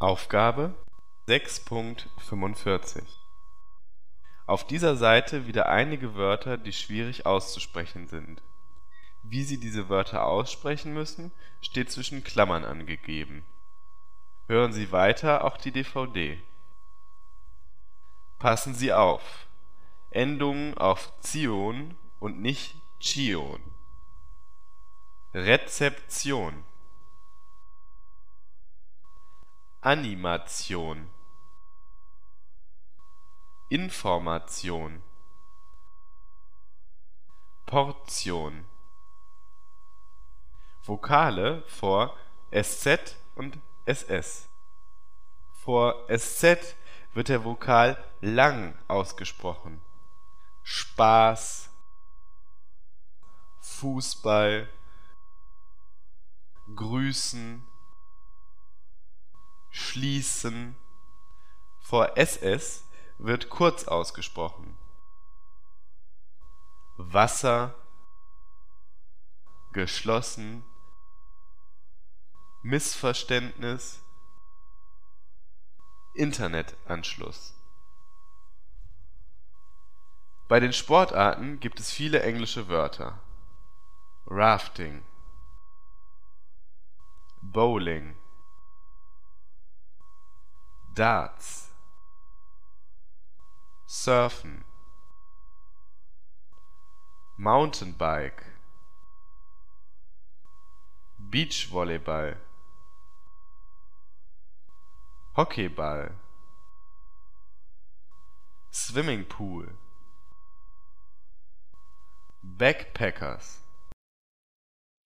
Aufgabe 6.45. Auf dieser Seite wieder einige Wörter, die schwierig auszusprechen sind. Wie Sie diese Wörter aussprechen müssen, steht zwischen Klammern angegeben. Hören Sie weiter auch die DVD. Passen Sie auf: Endungen auf Zion und nicht Chion. Rezeption, Animation, Information, Portion. Vokale vor SZ und SS. Vor SZ wird der Vokal lang ausgesprochen. Spaß, Fußball, grüßen, schließen. Vor SS wird kurz ausgesprochen. Wasser, geschlossen, Missverständnis, Internetanschluss. Bei den Sportarten gibt es viele englische Wörter. Rafting, Bowling, Darts, Surfen, Mountainbike, Beachvolleyball, Hockeyball, Swimmingpool, Backpackers,